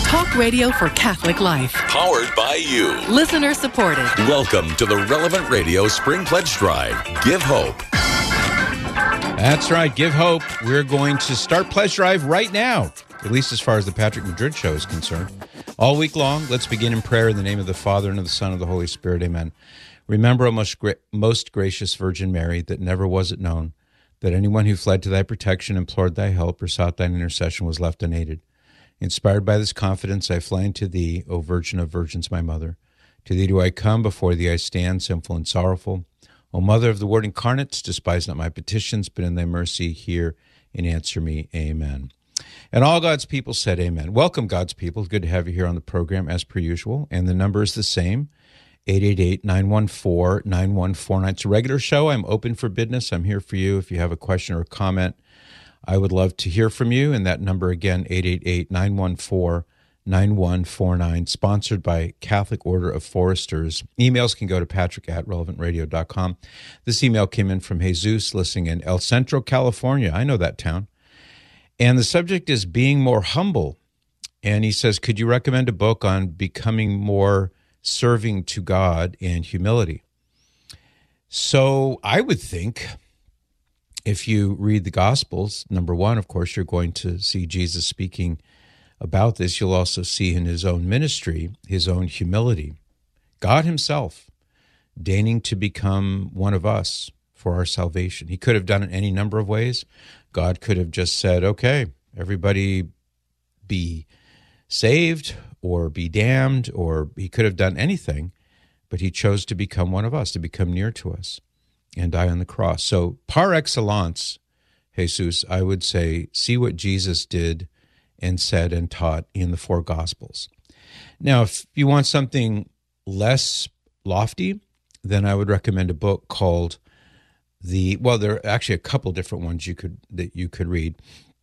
Talk radio for Catholic life. Powered by you. Listener supported. Welcome to the Relevant Radio Spring Pledge Drive. Give hope. That's right. Give hope. We're going to start Pledge Drive right now, at least as far as the Patrick Madrid Show is concerned. All week long, let's begin in prayer in the name of the Father, and of the Son, and of the Holy Spirit. Amen. Remember, O most gracious Virgin Mary, that never was it known that anyone who fled to thy protection, implored thy help, or sought thine intercession was left unaided. Inspired by this confidence, I fly unto thee, O Virgin of Virgins, my mother. To thee do I come, before thee I stand, sinful and sorrowful. O Mother of the Word incarnate, despise not my petitions, but in thy mercy hear and answer me. Amen. And all God's people said amen. Welcome, God's people. Good to have you here on the program as per usual. And the number is the same, 888-914-9149. It's a regular show. I'm open for business. I'm here for you. If you have a question or a comment, I would love to hear from you. And that number again, 888-914-9149, sponsored by Catholic Order of Foresters. Emails can go to patrick@relevantradio.com. This email came in from Jesus, listening in El Centro, California. I know that town. And the subject is being more humble. And he says, could you recommend a book on becoming more serving to God and humility? So I would think if you read the Gospels, number one, of course, you're going to see Jesus speaking about this. You'll also see in his own ministry, his own humility. God himself deigning to become one of us for our salvation. He could have done it any number of ways. God could have just said, okay, everybody be saved or be damned, or he could have done anything, but he chose to become one of us, to become near to us and die on the cross. So par excellence, Jesus, I would say, see what Jesus did and said and taught in the four Gospels. Now, if you want something less lofty, then I would recommend a book called there are actually a couple different ones that you could read,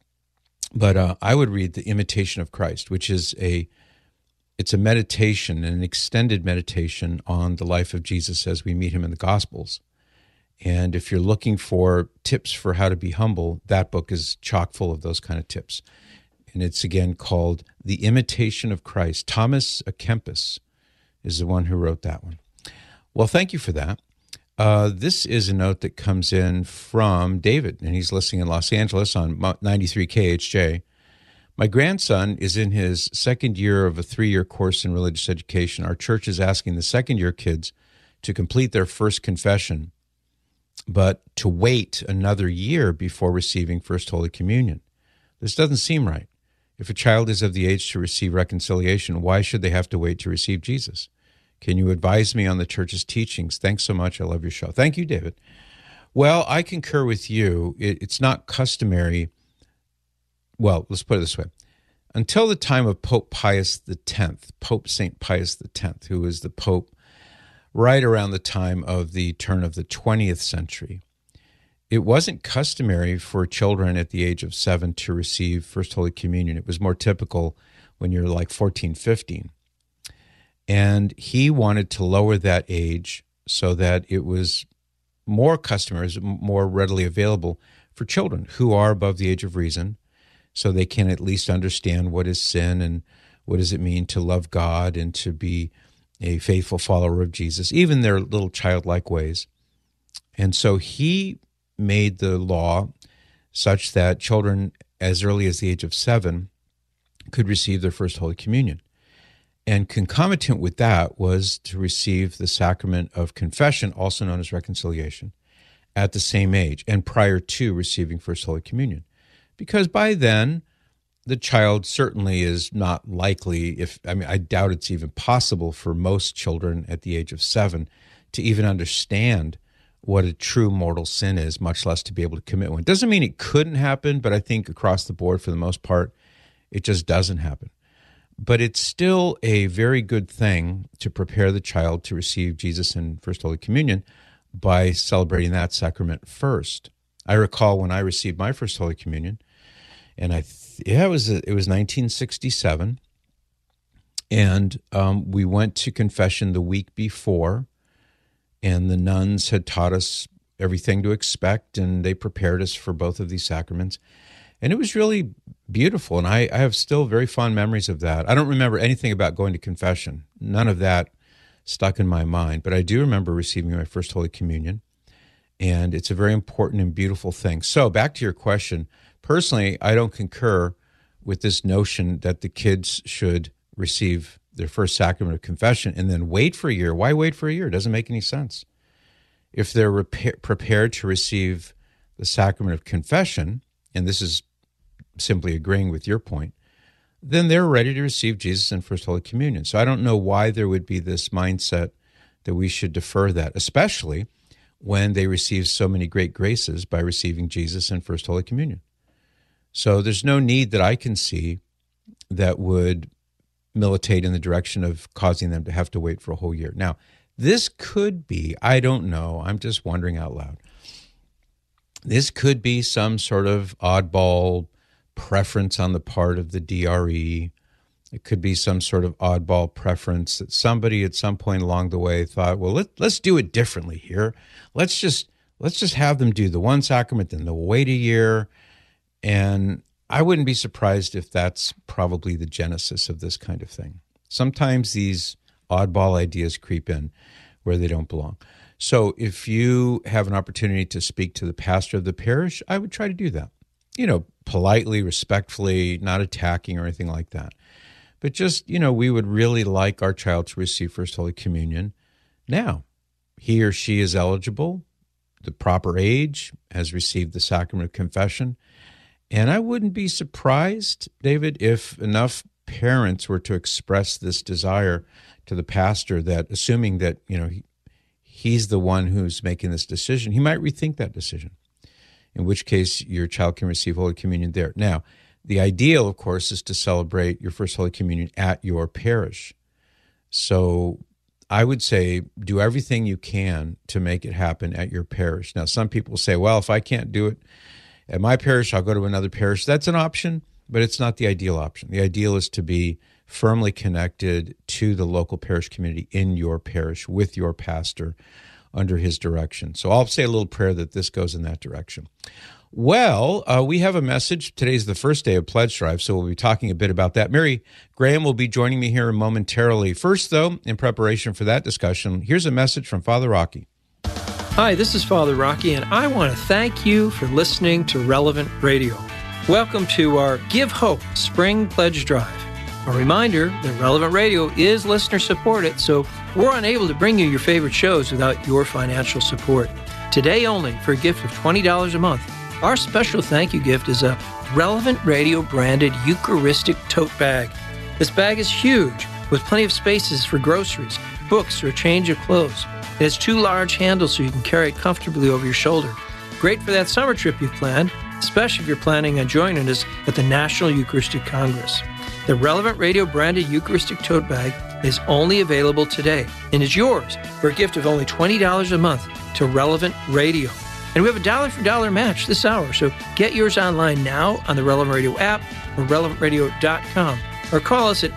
but I would read The Imitation of Christ, which is it's a meditation, an extended meditation on the life of Jesus as we meet him in the Gospels. And if you're looking for tips for how to be humble, that book is chock full of those kind of tips. And it's again called The Imitation of Christ. Thomas à Kempis is the one who wrote that one. Well, thank you for that. This is a note that comes in from David, and he's listening in Los Angeles on 93 KHJ. My grandson is in his second year of a 3-year course in religious education. Our church is asking the second-year kids to complete their first confession, but to wait another year before receiving First Holy Communion. This doesn't seem right. If a child is of the age to receive reconciliation, why should they have to wait to receive Jesus? Can you advise me on the church's teachings? Thanks so much. I love your show. Thank you, David. Well, I concur with you. It's not customary. Well, let's put it this way. Until the time of Pope Pius X, Pope St. Pius X, who was the Pope right around the time of the turn of the 20th century, it wasn't customary for children at the age of 7 to receive First Holy Communion. It was more typical when you're like 14, 15. And he wanted to lower that age so that it was more customers, more readily available for children who are above the age of reason, so they can at least understand what is sin and what does it mean to love God and to be a faithful follower of Jesus, even their little childlike ways. And so he made the law such that children as early as the age of 7 could receive their First Holy Communion. And concomitant with that was to receive the sacrament of confession, also known as reconciliation, at the same age and prior to receiving First Holy Communion. Because by then, the child certainly is not likely, I doubt it's even possible for most children at the age of 7 to even understand what a true mortal sin is, much less to be able to commit one. Doesn't mean it couldn't happen, but I think across the board, for the most part, it just doesn't happen. But it's still a very good thing to prepare the child to receive Jesus in First Holy Communion by celebrating that sacrament first. I recall when I received my First Holy Communion, and it was 1967, and we went to confession the week before, and the nuns had taught us everything to expect, and they prepared us for both of these sacraments. And it was really beautiful. And I have still very fond memories of that. I don't remember anything about going to confession. None of that stuck in my mind. But I do remember receiving my first Holy Communion. And it's a very important and beautiful thing. So back to your question. Personally, I don't concur with this notion that the kids should receive their first sacrament of confession and then wait for a year. Why wait for a year? It doesn't make any sense. If they're prepared to receive the sacrament of confession, and this is simply agreeing with your point, then they're ready to receive Jesus in First Holy Communion. So I don't know why there would be this mindset that we should defer that, especially when they receive so many great graces by receiving Jesus in First Holy Communion. So there's no need that I can see that would militate in the direction of causing them to have to wait for a whole year. Now, this could be, I don't know, I'm just wondering out loud. This could be some sort of oddball preference on the part of the DRE. It could be some sort of oddball preference that somebody at some point along the way thought, well, let's do it differently here. Let's just have them do the one sacrament, then they'll wait a year. And I wouldn't be surprised if that's probably the genesis of this kind of thing. Sometimes these oddball ideas creep in where they don't belong. So if you have an opportunity to speak to the pastor of the parish, I would try to do that. Politely, respectfully, not attacking or anything like that. But just, we would really like our child to receive First Holy Communion now. He or she is eligible, the proper age, has received the sacrament of confession. And I wouldn't be surprised, David, if enough parents were to express this desire to the pastor that, assuming that, he's the one who's making this decision, he might rethink that decision, in which case your child can receive Holy Communion there. Now, the ideal, of course, is to celebrate your first Holy Communion at your parish. So I would say do everything you can to make it happen at your parish. Now, some people say, well, if I can't do it at my parish, I'll go to another parish. That's an option, but it's not the ideal option. The ideal is to be firmly connected to the local parish community in your parish with your pastor under his direction. So I'll say a little prayer that this goes in that direction. Well, we have a message. Today's the first day of Pledge Drive, so we'll be talking a bit about that. Mary Graham will be joining me here momentarily. First, though, in preparation for that discussion, here's a message from Father Rocky. Hi, this is Father Rocky, and I want to thank you for listening to Relevant Radio. Welcome to our Give Hope Spring Pledge Drive. A reminder that Relevant Radio is listener-supported, so we're unable to bring you your favorite shows without your financial support. Today only, for a gift of $20 a month, our special thank you gift is a Relevant Radio branded Eucharistic tote bag. This bag is huge, with plenty of spaces for groceries, books, or a change of clothes. It has 2 large handles so you can carry it comfortably over your shoulder. Great for that summer trip you've planned, especially if you're planning on joining us at the National Eucharistic Congress. The Relevant Radio branded Eucharistic tote bag is only available today and is yours for a gift of only $20 a month to Relevant Radio. And we have a $1-for-$1 match this hour, so get yours online now on the Relevant Radio app or relevantradio.com or call us at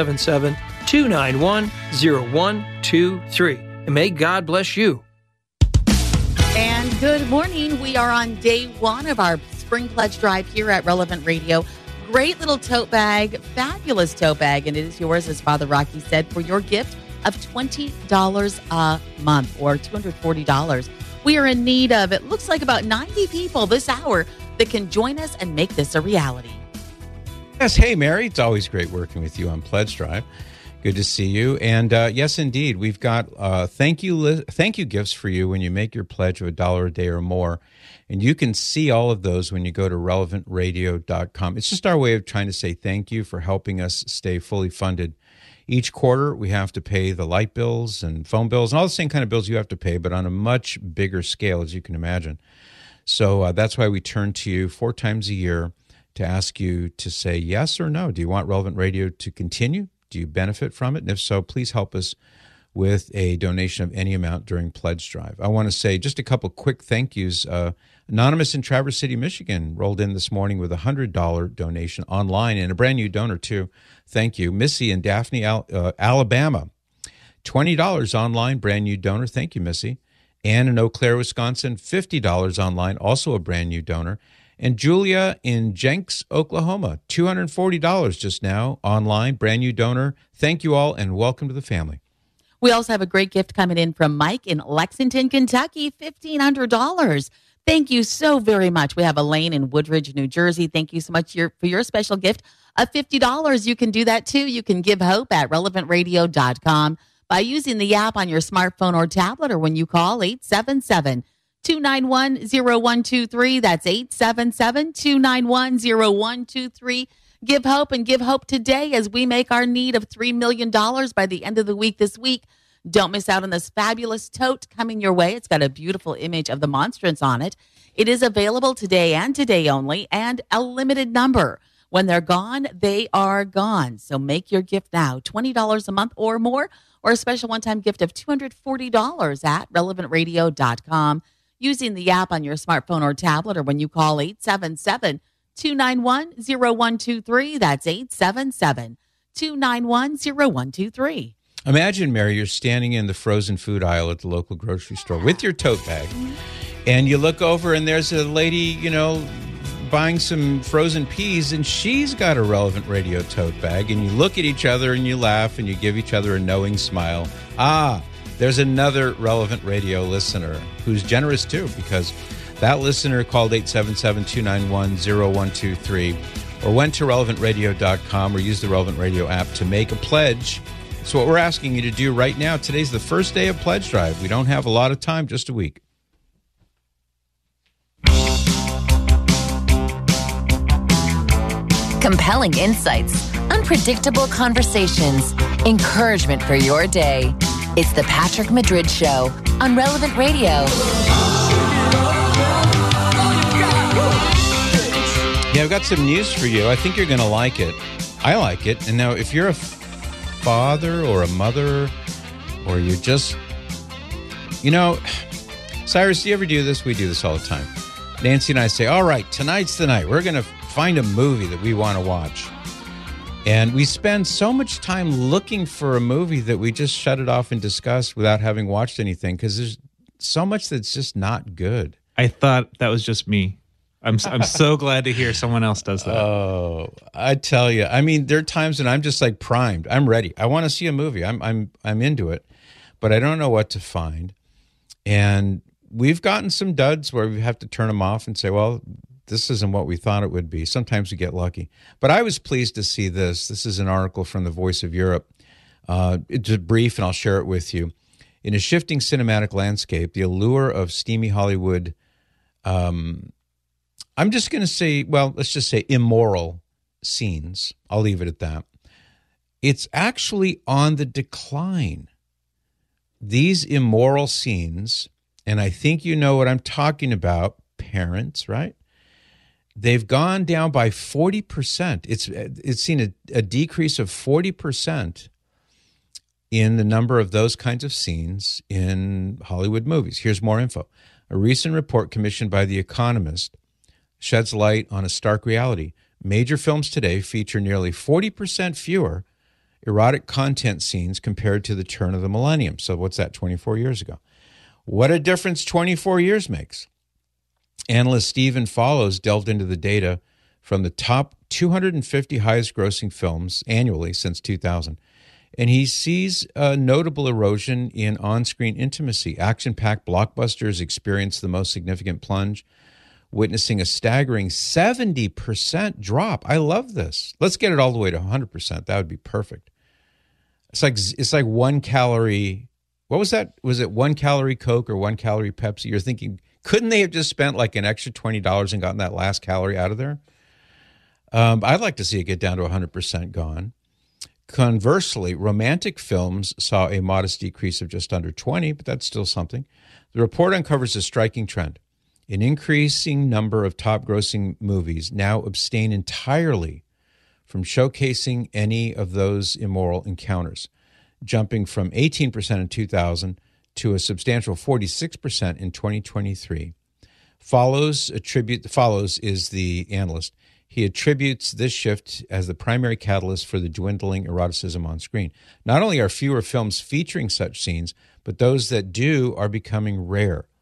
877-291-0123. And may God bless you. And good morning. We are on day 1 of our Spring Pledge Drive here at Relevant Radio. Great little tote bag, fabulous tote bag, and it is yours, as Father Rocky said, for your gift of $20 a month or $240. We are in need of, it looks like, about 90 people this hour that can join us and make this a reality. Yes, hey, Mary. It's always great working with you on Pledge Drive. Good to see you. And yes, indeed, we've got thank you gifts for you when you make your pledge of $1 a day or more. And you can see all of those when you go to relevantradio.com. It's just our way of trying to say thank you for helping us stay fully funded. Each quarter, we have to pay the light bills and phone bills and all the same kind of bills you have to pay, but on a much bigger scale, as you can imagine. So that's why we turn to you 4 times a year to ask you to say yes or no. Do you want Relevant Radio to continue? Do you benefit from it? And if so, please help us with a donation of any amount during Pledge Drive. I want to say just a couple quick thank yous. Anonymous in Traverse City, Michigan rolled in this morning with a $100 donation online and a brand new donor too. Thank you. Missy in Daphne, Alabama, $20 online, brand new donor. Thank you, Missy. Ann in Eau Claire, Wisconsin, $50 online, also a brand new donor. And Julia in Jenks, Oklahoma, $240 just now, online, brand new donor. Thank you all, and welcome to the family. We also have a great gift coming in from Mike in Lexington, Kentucky, $1,500. Thank you so very much. We have Elaine in Woodridge, New Jersey. Thank you so much for your special gift of $50. You can do that too. You can give hope at relevantradio.com by using the app on your smartphone or tablet, or when you call 877-291-0123. That's 877-291-0123. Give hope, and give hope today as we make our need of $3 million by the end of the week this week. Don't miss out on this fabulous tote coming your way. It's got a beautiful image of the monstrance on it. It is available today and today only, and a limited number. When they're gone, they are gone. So make your gift now, $20 a month or more, or a special one-time gift of $240 at relevantradio.com using the app on your smartphone or tablet, or when you call 877-291-0123. That's 877-291-0123. Imagine, Mary, you're standing in the frozen food aisle at the local grocery store with your tote bag, and you look over and there's a lady, buying some frozen peas, and she's got a Relevant Radio tote bag, and you look at each other and you laugh and you give each other a knowing smile. There's another Relevant Radio listener who's generous too, because that listener called 877-291-0123 or went to relevantradio.com or used the Relevant Radio app to make a pledge. So what we're asking you to do right now, today's the first day of Pledge Drive. We don't have a lot of time, just a week. Compelling insights, unpredictable conversations, encouragement for your day. It's the Patrick Madrid Show on Relevant Radio. Yeah, I've got some news for you. I think you're going to like it. I like it. And now, if you're a father or a mother, or you're just, Cyrus, do you ever do this? We do this all the time. Nancy and I say, all right, tonight's the night. We're going to find a movie that we want to watch. And we spend so much time looking for a movie that we just shut it off and discuss without having watched anything, because there's so much that's just not good. I thought that was just me. I'm so glad to hear someone else does that. Oh, I tell you. I mean, there are times when I'm just like primed. I'm ready. I want to see a movie. I'm into it, but I don't know what to find. And we've gotten some duds where we have to turn them off and say, well, this isn't what we thought it would be. Sometimes we get lucky. But I was pleased to see this. This is an article from the Voice of Europe. It's brief, and I'll share it with you. In a shifting cinematic landscape, the allure of steamy Hollywood, I'm just going to say, well, let's just say immoral scenes. I'll leave it at that. It's actually on the decline. These immoral scenes, and I think you know what I'm talking about, parents, right? They've gone down by 40%. It's seen a decrease of 40% in the number of those kinds of scenes in Hollywood movies. Here's more info. A recent report commissioned by The Economist sheds light on a stark reality. Major films today feature nearly 40% fewer erotic content scenes compared to the turn of the millennium. So what's that, 24 years ago? What a difference 24 years makes. Analyst Stephen Follows delved into the data from the top 250 highest grossing films annually since 2000. And he sees a notable erosion in on-screen intimacy. Action-packed blockbusters experience the most significant plunge, witnessing a staggering 70% drop. I love this. Let's get it all the way to 100%. That would be perfect. It's like 1 calorie. What was that? Was it 1 calorie Coke or 1 calorie Pepsi? You're thinking, couldn't they have just spent like an extra $20 and gotten that last calorie out of there? I'd like to see it get down to 100% gone. Conversely, romantic films saw a modest decrease of just under 20, but that's still something. The report uncovers a striking trend. An increasing number of top-grossing movies now abstain entirely from showcasing any of those immoral encounters, jumping from 18% in 2000 to a substantial 46% in 2023. Follows is the analyst. He attributes this shift as the primary catalyst for the dwindling eroticism on screen. Not only are fewer films featuring such scenes, but those that do are becoming rare.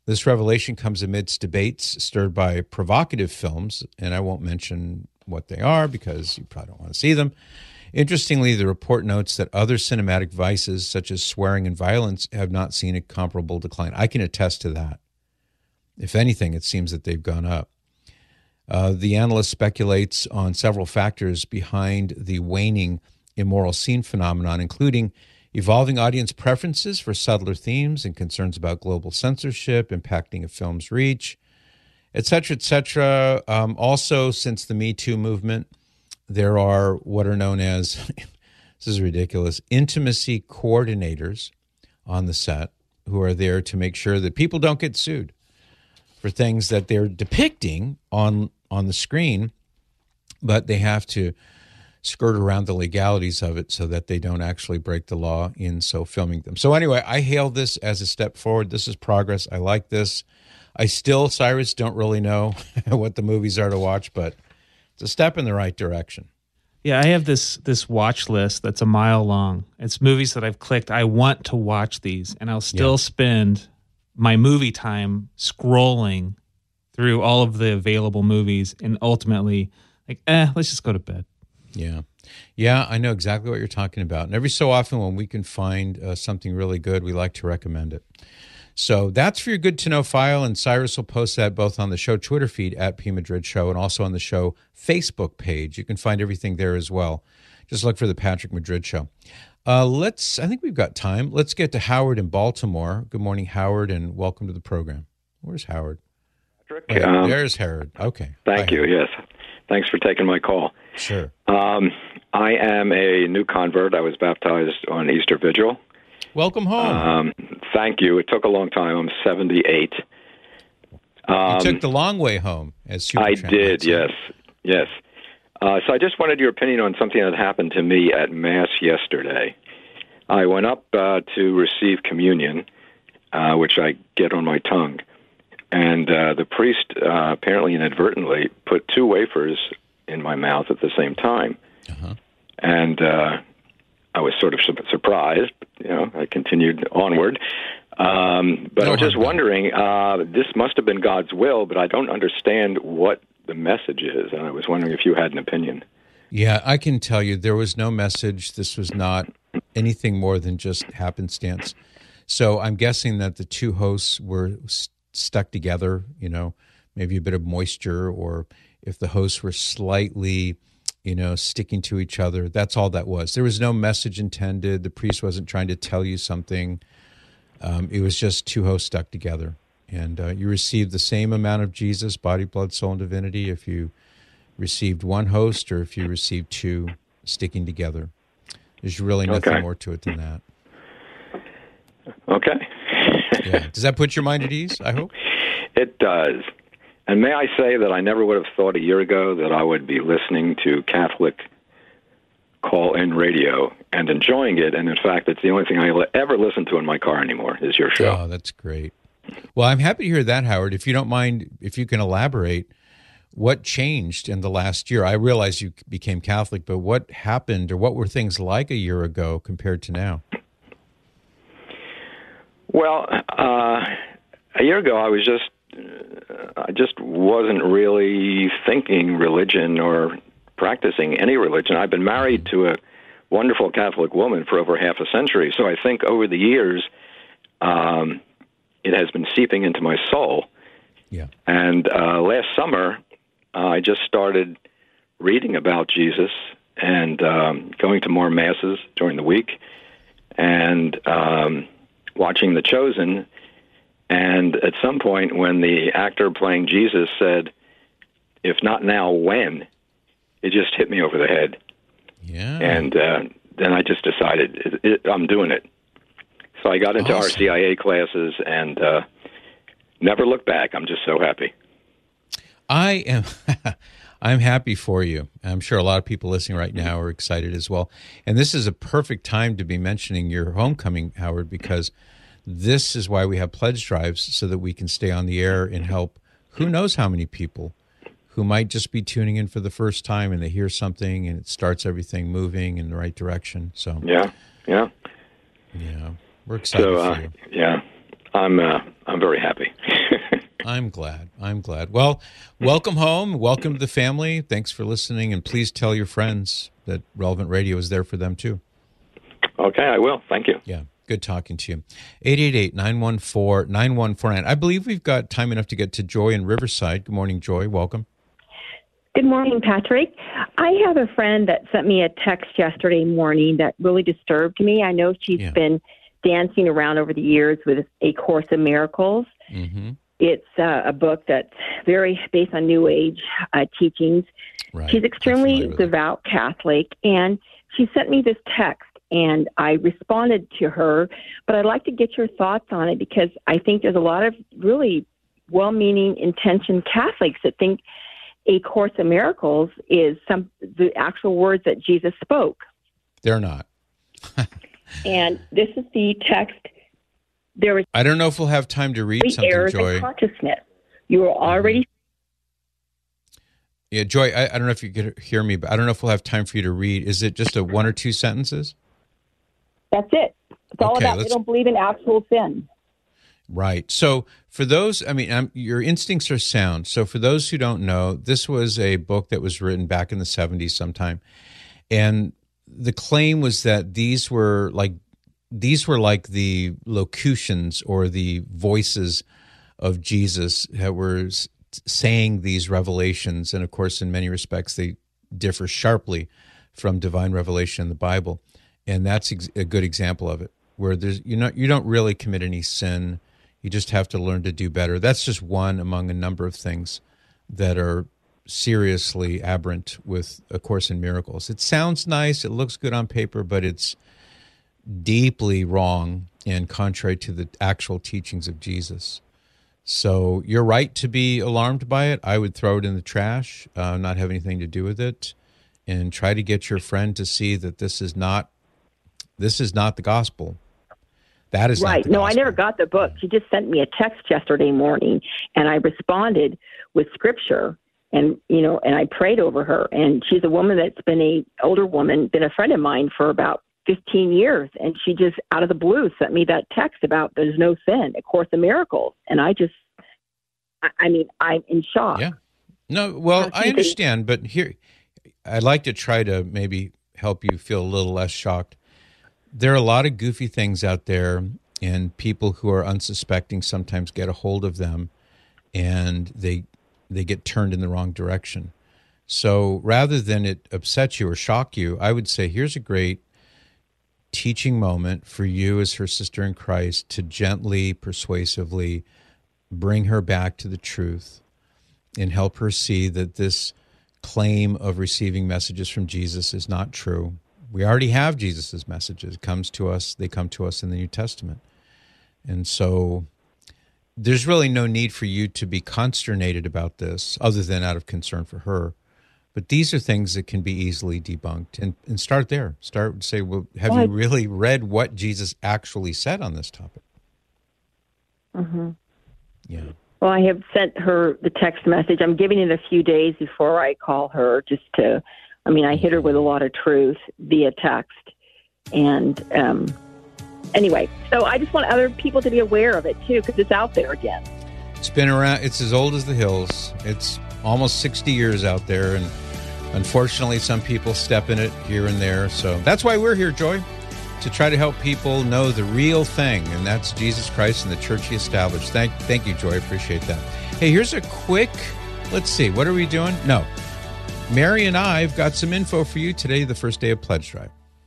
This revelation comes amidst debates stirred by provocative films, and I won't mention what they are because you probably don't want to see them. Interestingly, the report notes that other cinematic vices, such as swearing and violence, have not seen a comparable decline. I can attest to that. If anything, it seems that they've gone up. The analyst speculates on several factors behind the waning immoral scene phenomenon, including evolving audience preferences for subtler themes and concerns about global censorship impacting a film's reach, et cetera, et cetera. Also, since the Me Too movement, there are what are known as, this is ridiculous, intimacy coordinators on the set who are there to make sure that people don't get sued for things that they're depicting on the screen, but they have to skirt around the legalities of it so that they don't actually break the law in so filming them. So anyway, I hail this as a step forward. This is progress. I like this. I still, Cyrus, don't really know what the movies are to watch, but it's a step in the right direction. Yeah, I have this watch list that's a mile long. It's movies that I've clicked. I want to watch these, and I'll still spend my movie time scrolling through all of the available movies, and ultimately, let's just go to bed. Yeah, I know exactly what you're talking about. And every so often when we can find something really good, we like to recommend it. So that's for your good to know file, and Cyrus will post that both on the show Twitter feed at P Madrid Show and also on the show Facebook page. You can find everything there as well. Just look for the Patrick Madrid Show. I think we've got time. Let's get to Howard in Baltimore. Good morning, Howard, and welcome to the program. Where's Howard? Patrick, there's Howard. Okay. Thank you. Yes. Thanks for taking my call. Sure. I am a new convert. I was baptized on Easter Vigil. Welcome home. Thank you. It took a long time. I'm 78. You took the long way home, as I did, yes. So I just wanted your opinion on something that happened to me at Mass yesterday. I went up to receive communion, which I get on my tongue, and the priest apparently inadvertently put 2 wafers in my mouth at the same time. Uh-huh. And I was sort of surprised. I continued onward. But I was just wondering, this must have been God's will, but I don't understand what the message is, and I was wondering if you had an opinion. Yeah, I can tell you there was no message. This was not anything more than just happenstance. So I'm guessing that the 2 hosts were stuck together, maybe a bit of moisture, or if the hosts were slightly, sticking to each other. That's all that was. There was no message intended. The priest wasn't trying to tell you something. It was just 2 hosts stuck together. And you received the same amount of Jesus, body, blood, soul, and divinity, if you received 1 host or if you received 2 sticking together. There's really nothing more to it than that. Okay. Yeah. Does that put your mind at ease, I hope? It does. And may I say that I never would have thought a year ago that I would be listening to Catholic call-in radio and enjoying it. And in fact, it's the only thing I ever listen to in my car anymore is your show. Oh, that's great. Well, I'm happy to hear that, Howard. If you don't mind, if you can elaborate, what changed in the last year? I realize you became Catholic, but what happened, or what were things like a year ago compared to now? Well, a year ago, I just wasn't really thinking religion or practicing any religion. I've been married to a wonderful Catholic woman for over half a century, so I think over the years, it has been seeping into my soul. Yeah. And last summer, I just started reading about Jesus and going to more masses during the week and watching The Chosen. And at some point, when the actor playing Jesus said, "If not now, when?" it just hit me over the head. Yeah. And then I just decided I'm doing it. So I got into RCIA classes and never looked back. I'm just so happy. I'm happy for you. I'm sure a lot of people listening right now are excited as well. And this is a perfect time to be mentioning your homecoming, Howard, because this is why we have pledge drives, so that we can stay on the air and help who knows how many people who might just be tuning in for the first time and they hear something and it starts everything moving in the right direction. So yeah, we're excited for you. Yeah, I'm very happy. I'm glad. Well, welcome home. Welcome to the family. Thanks for listening. And please tell your friends that Relevant Radio is there for them, too. Okay, I will. Thank you. Yeah, good talking to you. 888-914-9149. I believe we've got time enough to get to Joy in Riverside. Good morning, Joy. Welcome. Good morning, Patrick. I have a friend that sent me a text yesterday morning that really disturbed me. I know she's been dancing around over the years with A Course in Miracles. Mm-hmm. It's a book that's very based on New Age teachings. Right. She's extremely devout Catholic, and she sent me this text, and I responded to her, but I'd like to get your thoughts on it because I think there's a lot of really well-meaning, intentioned Catholics that think A Course in Miracles is the actual words that Jesus spoke. They're not. And this is the text. I don't know if we'll have time to read something, errors Joy. In consciousness. You are already. Yeah, Joy, I don't know if you could hear me, but I don't know if we'll have time for you to read. Is it just a one or two sentences? That's it. It's all about they don't believe in actual sin. Right. So for those, your instincts are sound. So for those who don't know, this was a book that was written back in the 70s sometime. And the claim was that these were like the locutions or the voices of Jesus that were saying these revelations. And of course, in many respects, they differ sharply from divine revelation in the Bible. And that's a good example of it, where you don't really commit any sin. You just have to learn to do better. That's just one among a number of things that are seriously aberrant with A Course in Miracles. It sounds nice, it looks good on paper, but it's deeply wrong and contrary to the actual teachings of Jesus. So you're right to be alarmed by it. I would throw it in the trash, not have anything to do with it, and try to get your friend to see that this is not the gospel. That is right. No, I never got the book. She just sent me a text yesterday morning, and I responded with scripture, and I prayed over her. And she's a woman that's been an older woman, been a friend of mine for about 15 years, and she just out of the blue sent me that text about there's no sin, A Course in Miracles, and I'm in shock. Yeah. No, well, I understand, but here, I'd like to try to maybe help you feel a little less shocked. There are a lot of goofy things out there, and people who are unsuspecting sometimes get a hold of them, and they get turned in the wrong direction. So rather than it upset you or shock you, I would say here's a great teaching moment for you as her sister in Christ to gently, persuasively bring her back to the truth and help her see that this claim of receiving messages from Jesus is not true. We already have Jesus' messages. They come to us in the New Testament. And so there's really no need for you to be consternated about this other than out of concern for her. But these are things that can be easily debunked. And start there. Say, well, have you really read what Jesus actually said on this topic? Mm-hmm. Yeah. Well, I have sent her the text message. I'm giving it a few days before I call her I hit her with a lot of truth via text. And anyway, so I just want other people to be aware of it, too, because it's out there again. It's been around. It's as old as the hills. It's almost 60 years out there, and unfortunately, some people step in it here and there. So that's why we're here, Joy, to try to help people know the real thing, and that's Jesus Christ and the church he established. Thank you, Joy. Appreciate that. Hey, here's a quick, let's see, what are we doing? No. Mary and I have got some info for you today, the first day of Pledge Drive.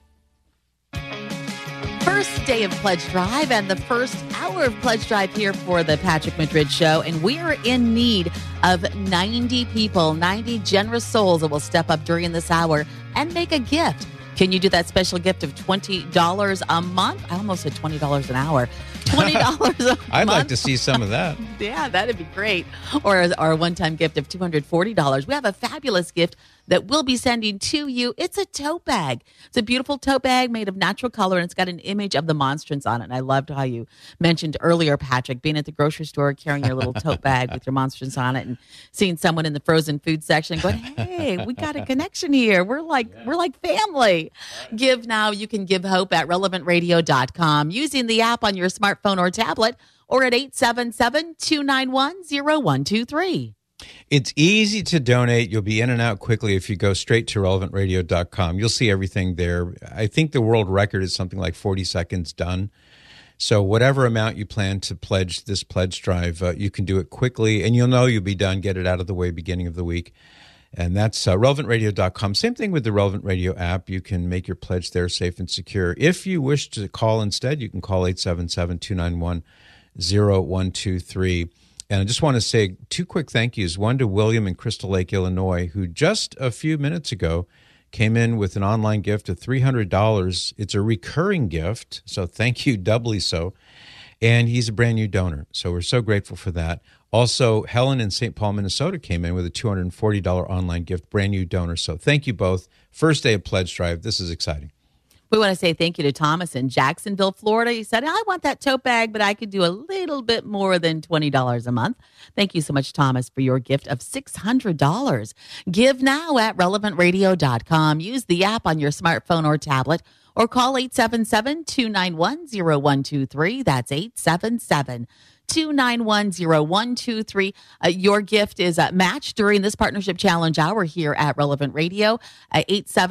First day of Pledge Drive and the first hour of Pledge Drive here for the Patrick Madrid Show. And we are in need of 90 people, 90 generous souls that will step up during this hour and make a gift. Can you do that special gift of $20 a month? I almost said $20 an hour. $20 a month. I'd like to see some of that. Yeah, that'd be great. Or a one-time gift of $240. We have a fabulous gift that we'll be sending to you. It's a tote bag. It's a beautiful tote bag made of natural color, and it's got an image of the monstrance on it. And I loved how you mentioned earlier, Patrick, being at the grocery store, carrying your little tote bag with your monstrance on it, and seeing someone in the frozen food section going, hey, we got a connection here. We're like family. Give now. You can give hope at relevantradio.com using the app on your smartphone or tablet, or at 877-291-0123. It's easy to donate. You'll be in and out quickly if you go straight to relevantradio.com. You'll see everything there. I think the world record is something like 40 seconds done. So whatever amount you plan to pledge this pledge drive, you can do it quickly, and you'll know you'll be done. Get it out of the way beginning of the week. And that's relevantradio.com. Same thing with the Relevant Radio app. You can make your pledge there safe and secure. If you wish to call instead, you can call 877-291-0123. And I just want to say two quick thank yous. One to William in Crystal Lake, Illinois, who just a few minutes ago came in with an online gift of $300. It's a recurring gift, so thank you doubly so. And he's a brand new donor, so we're so grateful for that. Also, Helen in St. Paul, Minnesota came in with a $240 online gift, brand new donor. So thank you both. First day of Pledge Drive. This is exciting. We want to say thank you to Thomas in Jacksonville, Florida. He said, I want that tote bag, but I could do a little bit more than $20 a month. Thank you so much, Thomas, for your gift of $600. Give now at relevantradio.com. Use the app on your smartphone or tablet, or call 877-291-0123. That's 877-291-0123. Your gift is matched during this partnership challenge hour here at Relevant Radio at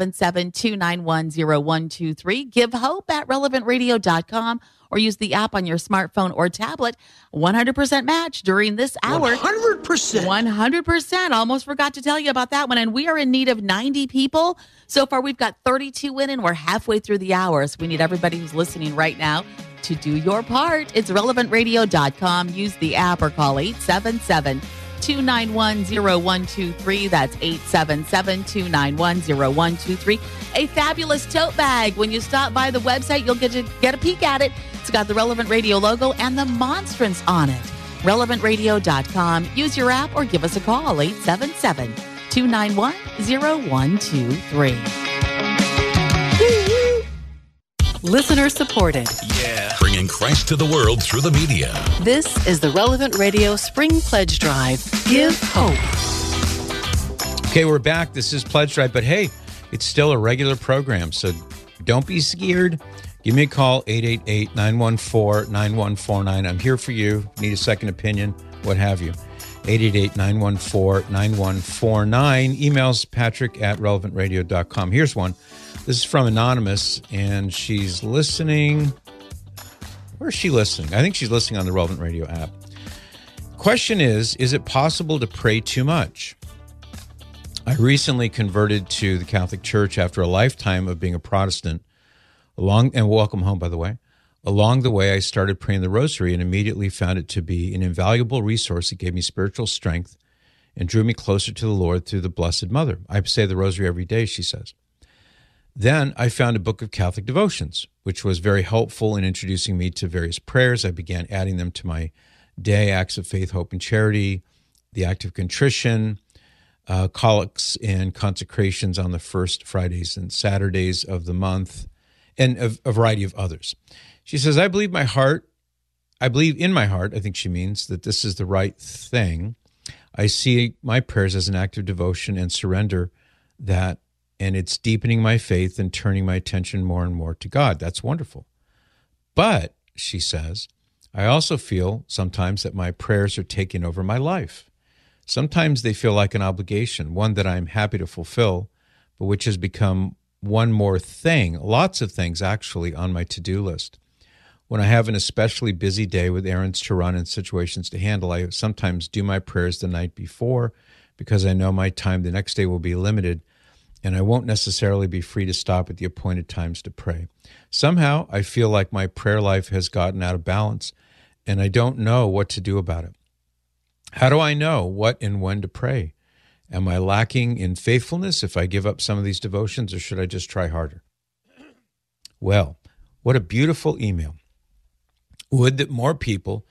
877-291-0123. Give hope at relevantradio.com, or use the app on your smartphone or tablet. 100% match during this hour. 100%. 100%. Almost forgot to tell you about that one. And we are in need of 90 people. So far, we've got 32 in, and we're halfway through the hour. So we need everybody who's listening right now to do your part. It's relevantradio.com. Use the app or call 877-291-0123. That's 877-291-0123. A fabulous tote bag. When you stop by the website, you'll get to get a peek at it. It's got the Relevant Radio logo and the monstrance on it. Relevantradio.com. Use your app or give us a call, 877-291-0123. Listener supported. Yeah. Bringing Christ to the world through the media. This is the Relevant Radio Spring Pledge Drive. Give hope. Okay, we're back. This is Pledge Drive, but hey, it's still a regular program, so don't be scared. Give me a call, 888-914-9149. I'm here for you. Need a second opinion, what have you. 888-914-9149. Emails patrick@relevantradio.com. Here's one. This is from Anonymous, and she's listening. Where is she listening? I think she's listening on the Relevant Radio app. Question is it possible to pray too much? I recently converted to the Catholic Church after a lifetime of being a Protestant. And welcome home, by the way. Along the way, I started praying the rosary and immediately found it to be an invaluable resource that gave me spiritual strength and drew me closer to the Lord through the Blessed Mother. I say the rosary every day, she says. Then I found a book of Catholic devotions, which was very helpful in introducing me to various prayers. I began adding them to my day, acts of faith, hope, and charity, the act of contrition, collects and consecrations on the first Fridays and Saturdays of the month, and a variety of others. She says, I believe in my heart, I think she means that this is the right thing. I see my prayers as an act of devotion and surrender and it's deepening my faith and turning my attention more and more to God. That's wonderful. But, she says, I also feel sometimes that my prayers are taking over my life. Sometimes they feel like an obligation, one that I'm happy to fulfill, but which has become one more thing, lots of things actually, on my to-do list. When I have an especially busy day with errands to run and situations to handle, I sometimes do my prayers the night before because I know my time the next day will be limited and I won't necessarily be free to stop at the appointed times to pray. Somehow, I feel like my prayer life has gotten out of balance, and I don't know what to do about it. How do I know what and when to pray? Am I lacking in faithfulness if I give up some of these devotions, or should I just try harder? Well, what a beautiful email. Would that more people,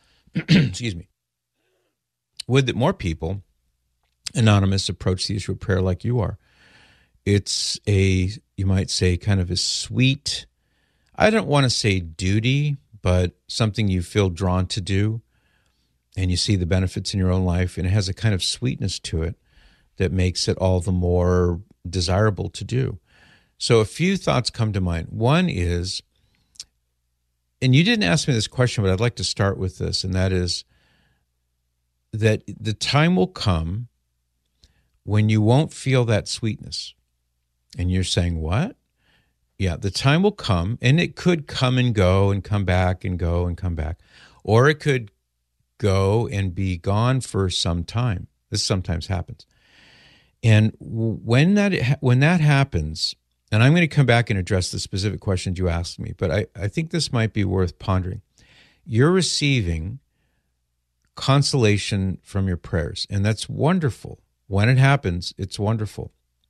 Anonymous, approach the issue of prayer like you are. It's you might say, kind of a sweet, I don't want to say duty, but something you feel drawn to do, and you see the benefits in your own life, and it has a kind of sweetness to it that makes it all the more desirable to do. So a few thoughts come to mind. One is, and you didn't ask me this question, but I'd like to start with this, and that is that the time will come when you won't feel that sweetness. And you're saying, what? Yeah, the time will come, and it could come and go and come back and go and come back. Or it could go and be gone for some time. This sometimes happens. And when that happens, and I'm going to come back and address the specific questions you asked me, but I think this might be worth pondering. You're receiving consolation from your prayers, and that's wonderful. When it happens, it's wonderful.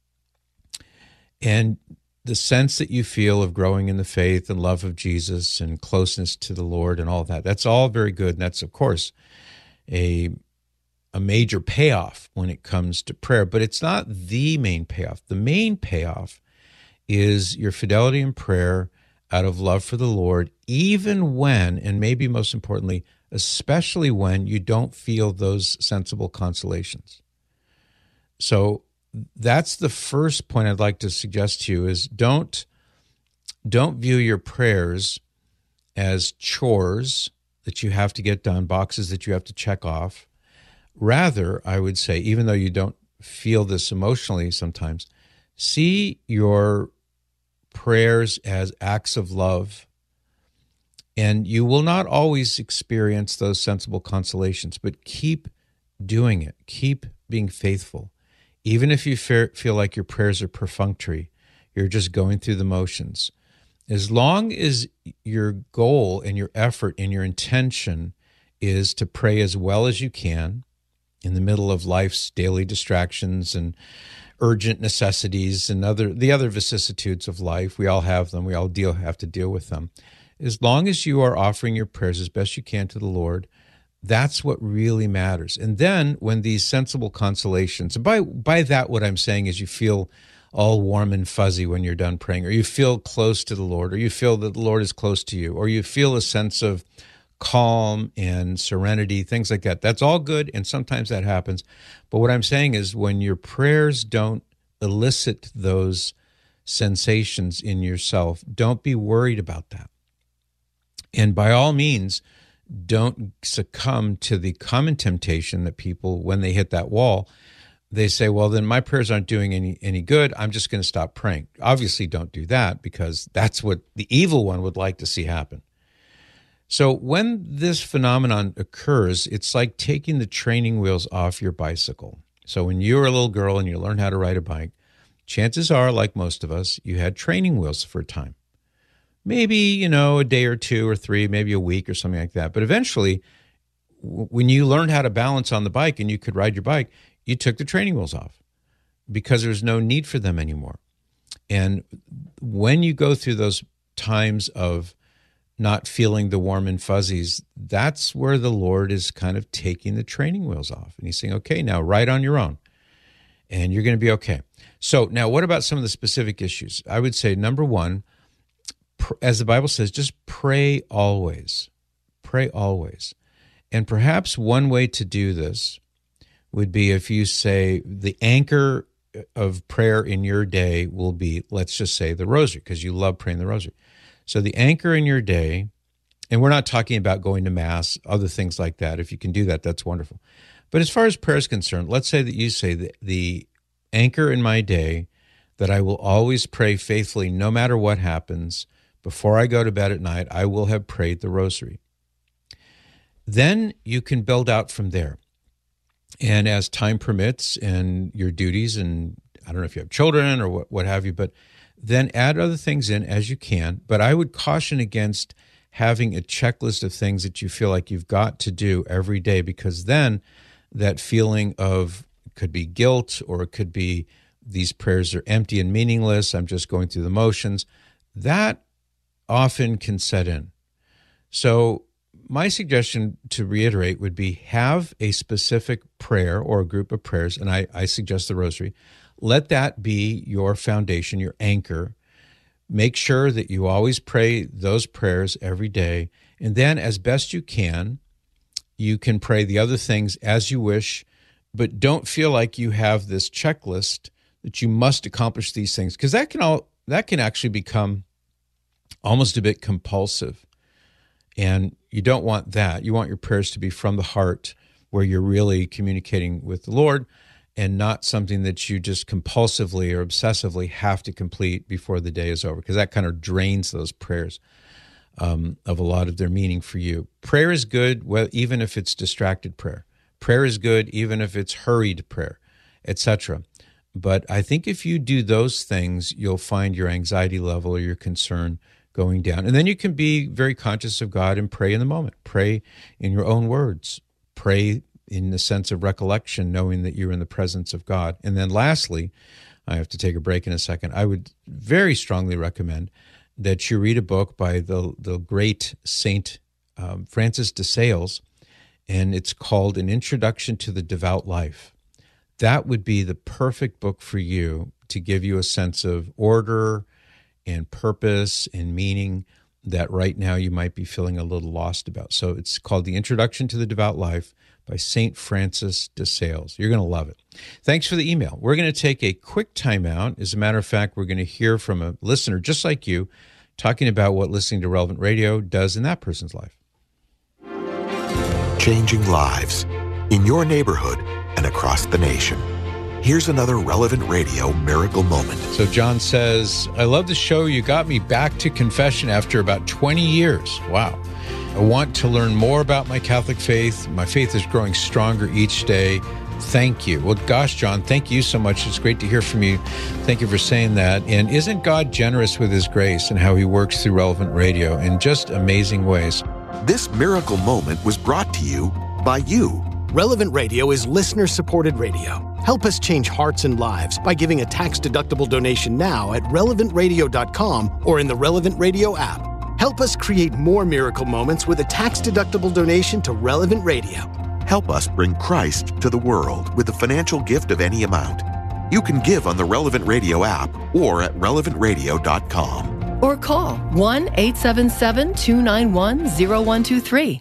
And the sense that you feel of growing in the faith and love of Jesus and closeness to the Lord and all that, that's all very good. And that's, of course, a major payoff when it comes to prayer, but it's not the main payoff. The main payoff is your fidelity in prayer out of love for the Lord, even when, and maybe most importantly, especially when you don't feel those sensible consolations. So that's the first point I'd like to suggest to you is don't view your prayers as chores that you have to get done, boxes that you have to check off. Rather, I would say, even though you don't feel this emotionally sometimes, see your prayers as acts of love. And you will not always experience those sensible consolations, but keep doing it. Keep being faithful. Even if you feel like your prayers are perfunctory, you're just going through the motions. As long as your goal and your effort and your intention is to pray as well as you can in the middle of life's daily distractions and urgent necessities and the other vicissitudes of life, we all have them, we all have to deal with them. As long as you are offering your prayers as best you can to the Lord, that's what really matters. And then when these sensible consolations, and by that what I'm saying is you feel all warm and fuzzy when you're done praying, or you feel close to the Lord, or you feel that the Lord is close to you, or you feel a sense of calm and serenity, things like that. That's all good, and sometimes that happens. But what I'm saying is when your prayers don't elicit those sensations in yourself, don't be worried about that. And by all means, don't succumb to the common temptation that people, when they hit that wall, they say, well, then my prayers aren't doing any good. I'm just going to stop praying. Obviously, don't do that, because that's what the evil one would like to see happen. So when this phenomenon occurs, it's like taking the training wheels off your bicycle. So when you were a little girl and you learned how to ride a bike, chances are, like most of us, you had training wheels for a time. Maybe, a day or two or three, maybe a week or something like that. But eventually, when you learned how to balance on the bike and you could ride your bike, you took the training wheels off because there's no need for them anymore. And when you go through those times of not feeling the warm and fuzzies, that's where the Lord is kind of taking the training wheels off. And he's saying, okay, now ride on your own and you're going to be okay. So now what about some of the specific issues? I would say, number one, as the Bible says, just pray always. Pray always. And perhaps one way to do this would be if you say the anchor of prayer in your day will be, let's just say, the rosary, because you love praying the rosary. So the anchor in your day, and we're not talking about going to Mass, other things like that. If you can do that, that's wonderful. But as far as prayer is concerned, let's say that you say that the anchor in my day, that I will always pray faithfully no matter what happens. Before I go to bed at night, I will have prayed the rosary. Then you can build out from there. And as time permits and your duties, and I don't know if you have children or what have you, but then add other things in as you can. But I would caution against having a checklist of things that you feel like you've got to do every day, because then that feeling of, it could be guilt, or it could be these prayers are empty and meaningless, I'm just going through the motions, that often can set in. So my suggestion, to reiterate, would be have a specific prayer or a group of prayers, and I suggest the rosary. Let that be your foundation, your anchor. Make sure that you always pray those prayers every day, and then as best you can pray the other things as you wish, but don't feel like you have this checklist that you must accomplish these things, because that can actually become almost a bit compulsive. And you don't want that. You want your prayers to be from the heart, where you're really communicating with the Lord, and not something that you just compulsively or obsessively have to complete before the day is over, because that kind of drains those prayers of a lot of their meaning for you. Prayer is good, well, even if it's distracted prayer. Prayer is good, even if it's hurried prayer, etc. But I think if you do those things, you'll find your anxiety level or your concern going down. And then you can be very conscious of God and pray in the moment. Pray in your own words. Pray in the sense of recollection, knowing that you're in the presence of God. And then lastly, I have to take a break in a second. I would very strongly recommend that you read a book by the great Saint Francis de Sales, and it's called An Introduction to the Devout Life. That would be the perfect book for you to give you a sense of order and purpose and meaning that right now you might be feeling a little lost about. So it's called The Introduction to the Devout Life by St. Francis de Sales. You're going to love it. Thanks for the email. We're going to take a quick timeout. As a matter of fact, we're going to hear from a listener just like you talking about what listening to Relevant Radio does in that person's life. Changing lives in your neighborhood and across the nation. Here's another Relevant Radio miracle moment. So John says, I love the show. You got me back to confession after about 20 years. Wow. I want to learn more about my Catholic faith. My faith is growing stronger each day. Thank you. Well, gosh, John, thank you so much. It's great to hear from you. Thank you for saying that. And isn't God generous with his grace and how he works through Relevant Radio in just amazing ways? This miracle moment was brought to you by you. Relevant Radio is listener-supported radio. Help us change hearts and lives by giving a tax-deductible donation now at relevantradio.com or in the Relevant Radio app. Help us create more miracle moments with a tax-deductible donation to Relevant Radio. Help us bring Christ to the world with a financial gift of any amount. You can give on the Relevant Radio app or at relevantradio.com. Or call 1-877-291-0123.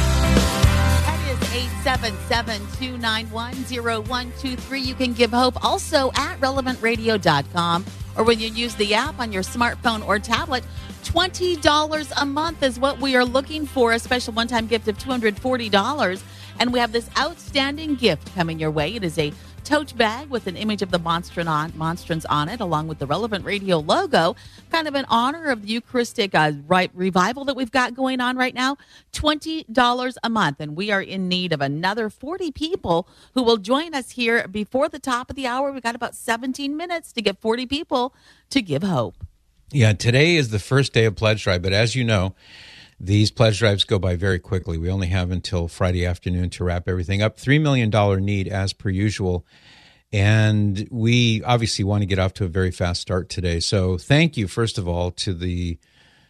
877-291-0123. You can give hope also at relevantradio.com, or when you use the app on your smartphone or tablet. $20 a month is what we are looking for, a special one-time gift of $240. And we have this outstanding gift coming your way. It is a tote bag with an image of the monstrance on it, along with the Relevant Radio logo, kind of in honor of the Eucharistic revival that we've got going on right now. $20 a month, and we are in need of another 40 people who will join us here before the top of the hour. We've got about 17 minutes to get 40 people to give hope. Yeah, today is the first day of Pledge Drive, but as you know, these pledge drives go by very quickly. We only have until Friday afternoon to wrap everything up. $3 million need as per usual. And we obviously want to get off to a very fast start today. So thank you, first of all, to the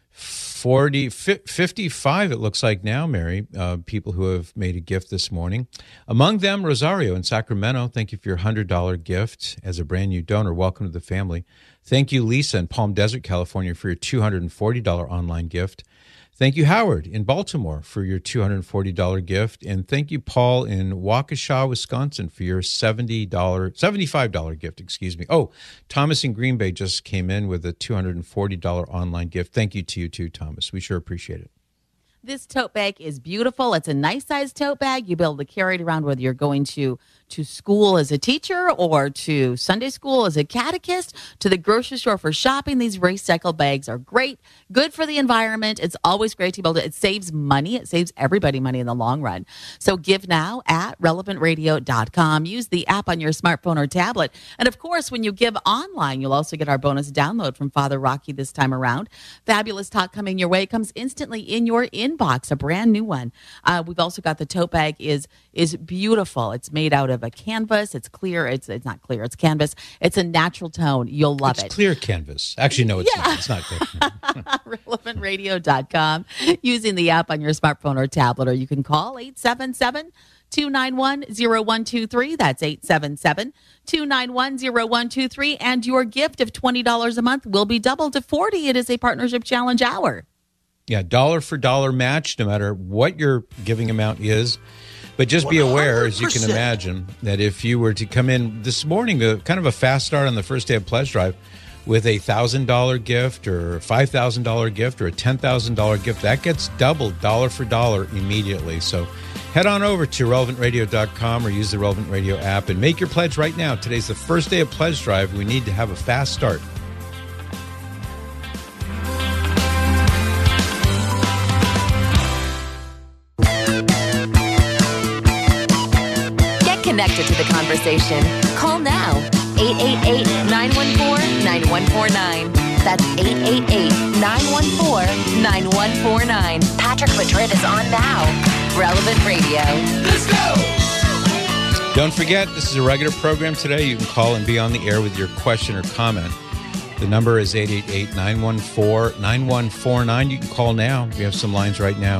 55, it looks like now, Mary, people who have made a gift this morning. Among them, Rosario in Sacramento. Thank you for your $100 gift as a brand new donor. Welcome to the family. Thank you, Lisa in Palm Desert, California, for your $240 online gift. Thank you, Howard in Baltimore, for your $240 gift. And thank you, Paul in Waukesha, Wisconsin, for your $75 gift, excuse me. Oh, Thomas in Green Bay just came in with a $240 online gift. Thank you to you too, Thomas. We sure appreciate it. This tote bag is beautiful. It's a nice size tote bag. You'll be able to carry it around whether you're going to school as a teacher or to Sunday school as a catechist, to the grocery store for shopping. These recycle bags are great, good for the environment. It's always great to be able to, it saves money. It saves everybody money in the long run. So give now at relevantradio.com. Use the app on your smartphone or tablet. And of course, when you give online, you'll also get our bonus download from Father Rocky this time around. Fabulous talk coming your way. It comes instantly in your inbox, a brand new one. We've also got the tote bag is beautiful. It's made out of a canvas. It's clear. It's not clear. It's canvas. It's a natural tone. You'll love it. It's clear canvas. Actually, no, it's not. It's not clear. Relevantradio.com. Using the app on your smartphone or tablet, or you can call 877-291-0123. That's 877-291-0123. And your gift of $20 a month will be doubled to $40. It is a partnership challenge hour. Yeah, dollar for dollar match, no matter what your giving amount is. But just be aware, 100%. As you can imagine, that if you were to come in this morning, kind of a fast start on the first day of Pledge Drive, with a $1,000 gift or a $5,000 gift or a $10,000 gift. That gets doubled dollar for dollar immediately. So head on over to relevantradio.com or use the Relevant Radio app and make your pledge right now. Today's the first day of Pledge Drive. We need to have a fast start. Get connected to the conversation. Call now. 888-914-9149. That's 888-914-9149. Patrick Madrid is on now. Relevant Radio. Let's go! Don't forget, this is a regular program today. You can call and be on the air with your question or comment. The number is 888-914-9149. You can call now. We have some lines right now,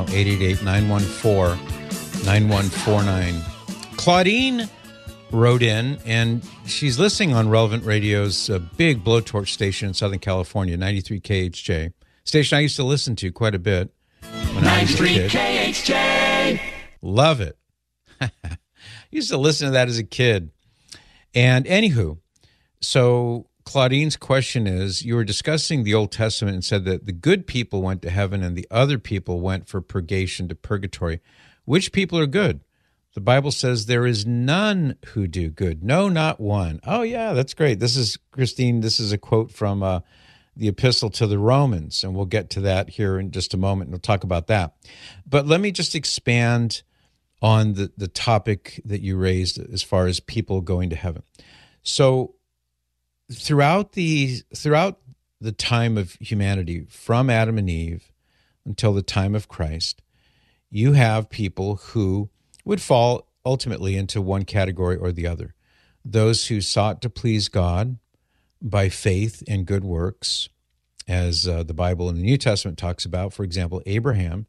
888-914-9149. Claudine wrote in, and she's listening on Relevant Radio's big blowtorch station in Southern California, 93 KHJ. Station I used to listen to quite a bit when I was a kid. 93 KHJ! Love it. Used to listen to that as a kid. And anywho, so Claudine's question is, you were discussing the Old Testament and said that the good people went to heaven and the other people went for purgation to purgatory. Which people are good? The Bible says there is none who do good. No, not one. Oh, yeah, that's great. This is, Christine, this is a quote from the Epistle to the Romans, and we'll get to that here in just a moment, and we'll talk about that. But let me just expand on the topic that you raised as far as people going to heaven. So throughout the time of humanity, from Adam and Eve until the time of Christ, you have people who would fall ultimately into one category or the other. Those who sought to please God by faith and good works, as the Bible in the New Testament talks about. For example, Abraham,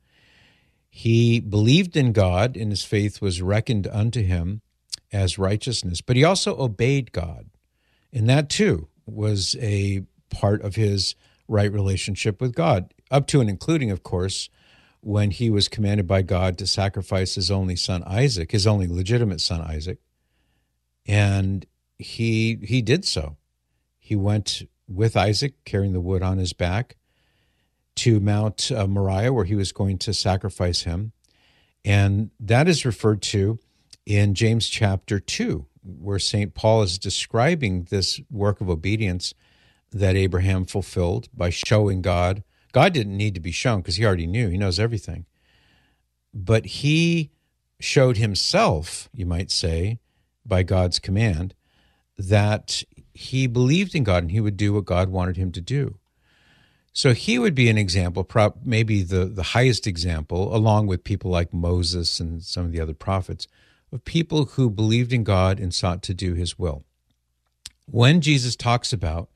he believed in God, and his faith was reckoned unto him as righteousness, but he also obeyed God. And that too was a part of his right relationship with God, up to and including, of course, when he was commanded by God to sacrifice his only son Isaac, his only legitimate son Isaac. And he did so. He went with Isaac, carrying the wood on his back, to Mount Moriah, where he was going to sacrifice him. And that is referred to in James chapter 2, where St. Paul is describing this work of obedience that Abraham fulfilled by showing God. God didn't need to be shown because he already knew. He knows everything. But he showed himself, you might say, by God's command, that he believed in God and he would do what God wanted him to do. So he would be an example, maybe the highest example, along with people like Moses and some of the other prophets, of people who believed in God and sought to do his will. When Jesus talks about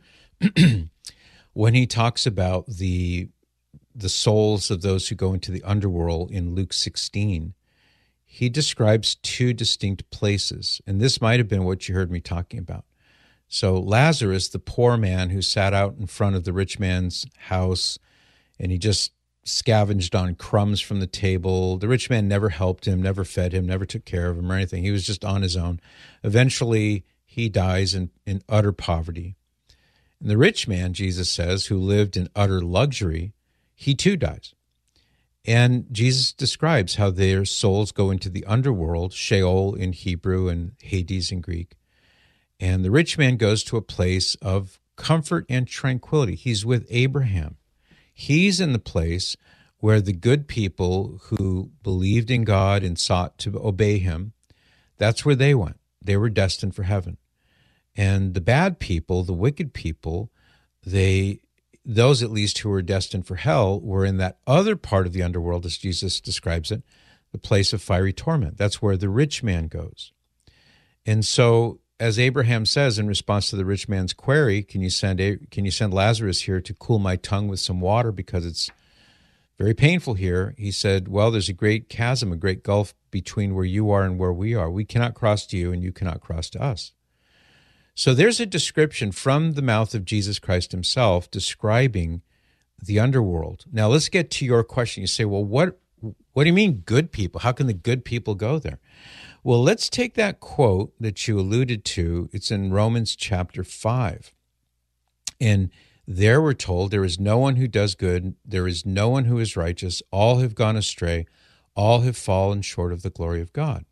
when he talks about the souls of those who go into the underworld in Luke 16, he describes two distinct places. And this might have been what you heard me talking about. So Lazarus, the poor man who sat out in front of the rich man's house, and he just scavenged on crumbs from the table. The rich man never helped him, never fed him, never took care of him or anything. He was just on his own. Eventually, he dies in utter poverty. And the rich man, Jesus says, who lived in utter luxury, he too dies. And Jesus describes how their souls go into the underworld, Sheol in Hebrew and Hades in Greek. And the rich man goes to a place of comfort and tranquility. He's with Abraham. He's in the place where the good people who believed in God and sought to obey him, that's where they went. They were destined for heaven. And the bad people, the wicked people, those at least who were destined for hell, were in that other part of the underworld, as Jesus describes it, the place of fiery torment. That's where the rich man goes. And so, as Abraham says in response to the rich man's query, can you send Lazarus here to cool my tongue with some water because it's very painful here? He said, well, there's a great chasm, a great gulf between where you are and where we are. We cannot cross to you and you cannot cross to us. So there's a description from the mouth of Jesus Christ himself describing the underworld. Now let's get to your question. You say, well, what do you mean good people? How can the good people go there? Well, let's take that quote that you alluded to. It's in Romans chapter 5. And there we're told, there is no one who does good, there is no one who is righteous, all have gone astray, all have fallen short of the glory of God.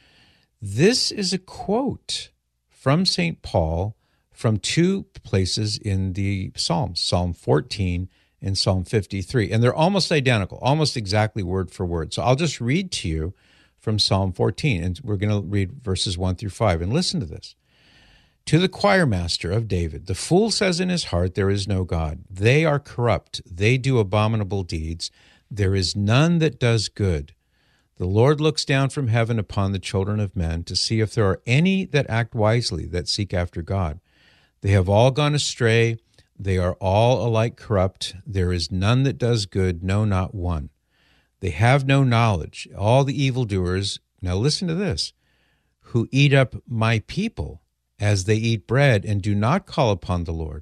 This is a quote from St. Paul from two places in the Psalms, Psalm 14 and Psalm 53. And they're almost identical, almost exactly word for word. So I'll just read to you from Psalm 14, and we're going to read verses 1 through 5. And listen to this. To the choir master of David, the fool says in his heart, there is no God. They are corrupt. They do abominable deeds. There is none that does good. The Lord looks down from heaven upon the children of men to see if there are any that act wisely, that seek after God. They have all gone astray. They are all alike corrupt. There is none that does good, no, not one. They have no knowledge. All the evildoers, now listen to this, who eat up my people as they eat bread and do not call upon the Lord.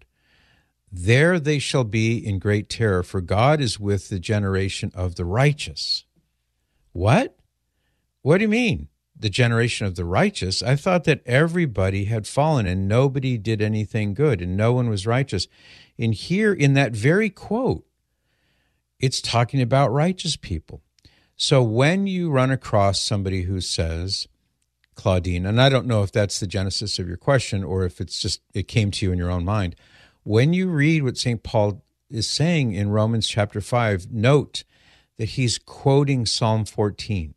There they shall be in great terror, for God is with the generation of the righteous. What? What do you mean, the generation of the righteous? I thought that everybody had fallen and nobody did anything good and no one was righteous. And here in that very quote, it's talking about righteous people. So when you run across somebody who says, Claudine, and I don't know if that's the genesis of your question or if it's just, it came to you in your own mind. When you read what St. Paul is saying in Romans chapter 5, note that he's quoting Psalm 14.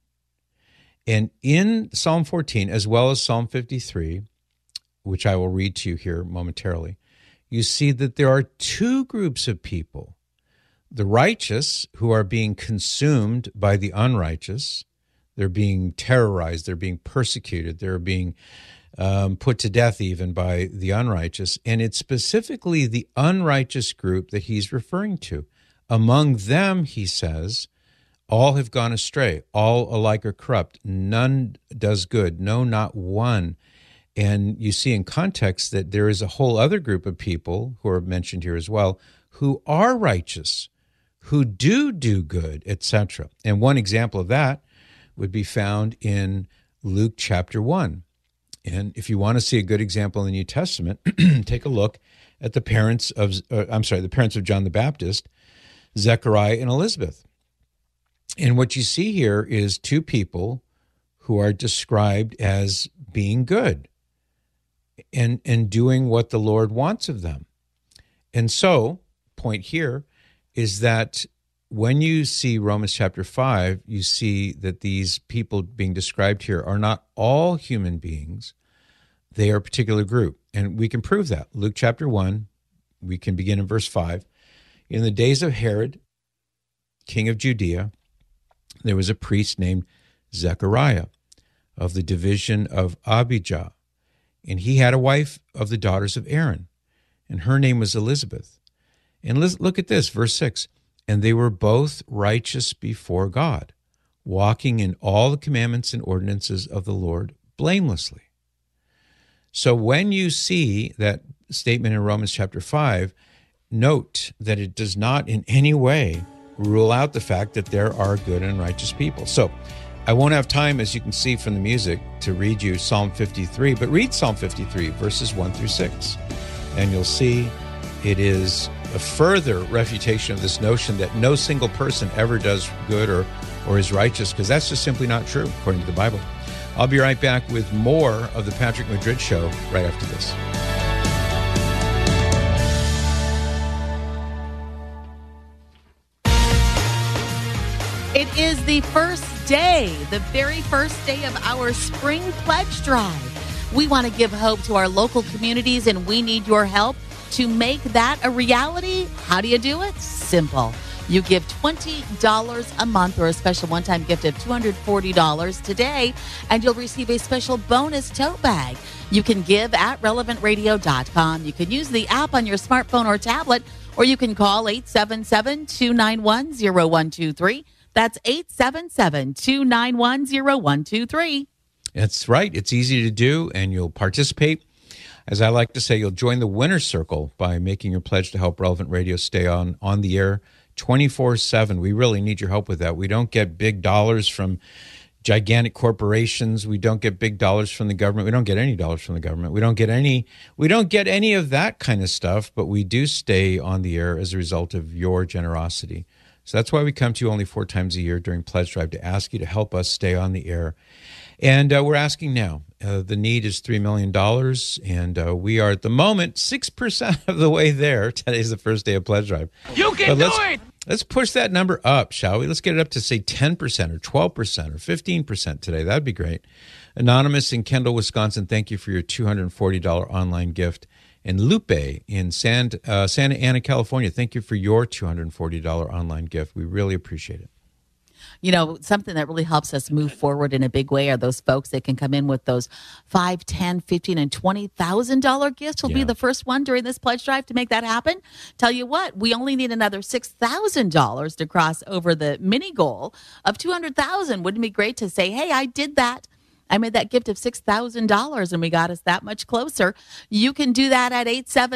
And in Psalm 14, as well as Psalm 53, which I will read to you here momentarily, you see that there are two groups of people. The righteous, who are being consumed by the unrighteous. They're being terrorized, they're being persecuted, they're being put to death even by the unrighteous. And it's specifically the unrighteous group that he's referring to. Among them, he says, all have gone astray, all alike are corrupt, none does good, no, not one. And you see in context that there is a whole other group of people who are mentioned here as well, who are righteous, who do good, etc. And one example of that would be found in Luke chapter 1. And if you want to see a good example in the New Testament, take a look at the parents of John the Baptist, Zechariah and Elizabeth. And what you see here is two people who are described as being good and doing what the Lord wants of them. And so, point here is that when you see Romans chapter 5, you see that these people being described here are not all human beings. They are a particular group. And we can prove that. Luke chapter 1, we can begin in verse 5. In the days of Herod, king of Judea, there was a priest named Zechariah of the division of Abijah. And he had a wife of the daughters of Aaron, and her name was Elizabeth. And look at this, verse 6. And they were both righteous before God, walking in all the commandments and ordinances of the Lord blamelessly. So when you see that statement in Romans chapter 5, note that it does not in any way rule out the fact that there are good and righteous people. So I won't have time, as you can see from the music, to read you Psalm 53, but read Psalm 53, verses 1 through 6, and you'll see it is a further refutation of this notion that no single person ever does good or is righteous, because that's just simply not true, according to the Bible. I'll be right back with more of the Patrick Madrid Show right after this. It is the very first day of our Spring Pledge Drive. We want to give hope to our local communities, and we need your help to make that a reality. How do you do it? Simple. You give $20 a month or a special one-time gift of $240 today, and you'll receive a special bonus tote bag. You can give at relevantradio.com. You can use the app on your smartphone or tablet, or you can call 877-291-0123. That's 877-291-0123. That's right. It's easy to do, and you'll participate. As I like to say, you'll join the winner's circle by making your pledge to help Relevant Radio stay on the air 24/7. We really need your help with that. We don't get big dollars from gigantic corporations. We don't get big dollars from the government. We don't get any dollars from the government. We don't get any of that kind of stuff, but we do stay on the air as a result of your generosity. So that's why we come to you only 4 times a year during Pledge Drive, to ask you to help us stay on the air. And we're asking now. The need is $3 million, and we are at the moment 6% of the way there. Today's the first day of Pledge Drive. You can do it! Let's push that number up, shall we? Let's get it up to, say, 10% or 12% or 15% today. That'd be great. Anonymous in Kendall, Wisconsin, thank you for your $240 online gift. And Lupe in Santa Ana, California, thank you for your $240 online gift. We really appreciate it. You know, something that really helps us move forward in a big way are those folks that can come in with those $5,000, $10,000, $15,000, and $20,000 gifts. Will be the first one during this pledge drive to make that happen. Tell you what, we only need another $6,000 to cross over the mini goal of $200,000. Wouldn't it be great to say, hey, I did that? I made that gift of $6,000 and we got us that much closer. You can do that at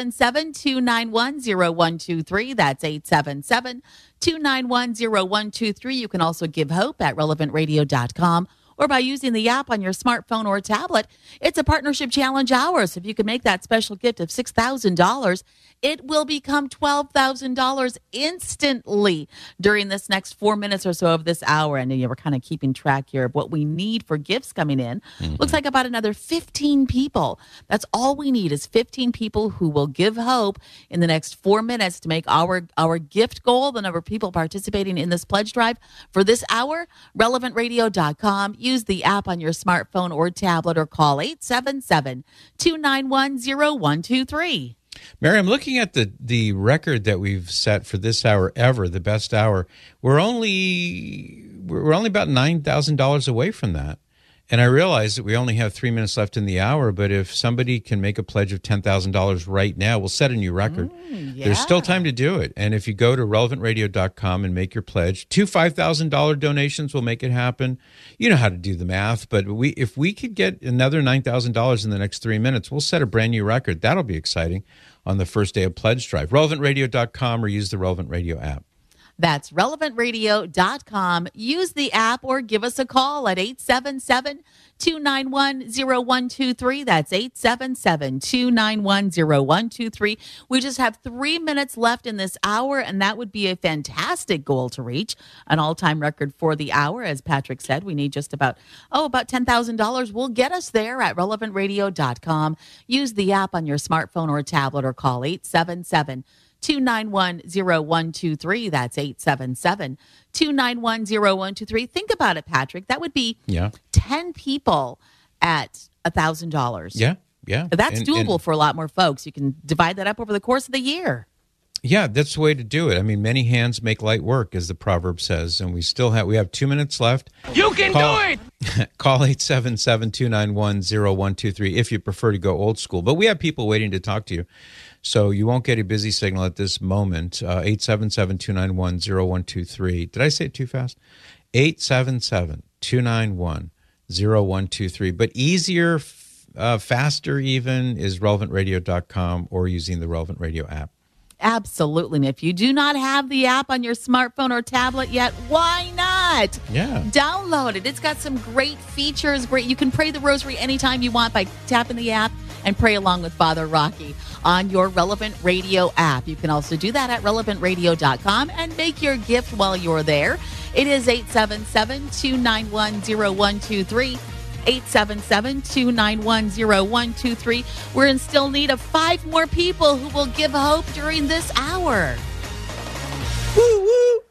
877-291-0123. That's 877-291-0123. You can also give hope at relevantradio.com or by using the app on your smartphone or tablet. It's a partnership challenge hour. So if you can make that special gift of $6,000, it will become $12,000 instantly during this next 4 minutes or so of this hour. And we're kind of keeping track here of what we need for gifts coming in. Mm-hmm. Looks like about another 15 people. That's all we need is 15 people who will give hope in the next 4 minutes to make our gift goal, the number of people participating in this pledge drive for this hour. Relevantradio.com. Use the app on your smartphone or tablet or call 877-291-0123. Mary, I'm looking at the record that we've set for this hour ever, the best hour. We're only about $9,000 away from that. And I realize that we only have 3 minutes left in the hour, but if somebody can make a pledge of $10,000 right now, we'll set a new record. There's still time to do it. And if you go to relevantradio.com and make your pledge, 2 $5,000 donations will make it happen. You know how to do the math, but if we could get another $9,000 in the next 3 minutes, we'll set a brand new record. That'll be exciting on the first day of Pledge Drive. Relevantradio.com or use the Relevant Radio app. That's relevantradio.com. Use the app or give us a call at 877-291-0123. That's 877-291-0123. We just have 3 minutes left in this hour, and that would be a fantastic goal to reach, an all-time record for the hour. As Patrick said, we need just about $10,000. We'll get us there at relevantradio.com. Use the app on your smartphone or tablet or call 877-291-0123. That's 877-291-0123. Think about it, Patrick. That would be 10 people at $1,000. Yeah. That's doable for a lot more folks. You can divide that up over the course of the year. Yeah, that's the way to do it. I mean, many hands make light work, as the proverb says, and we have 2 minutes left. You can do it! Call 877-291-0123 if you prefer to go old school. But we have people waiting to talk to you, so you won't get a busy signal at this moment. 877-291-0123. Did I say it too fast? 877-291-0123. But easier, faster even, is relevantradio.com or using the Relevant Radio app. Absolutely. And if you do not have the app on your smartphone or tablet yet, why not? Yeah. Download it. It's got some great features. You can pray the rosary anytime you want by tapping the app and pray along with Father Rocky on your Relevant Radio app. You can also do that at relevantradio.com and make your gift while you're there. It is 877-291-0123. 877-291-0123. We're in still need of 5 more people who will give hope during this hour. Woo, woo.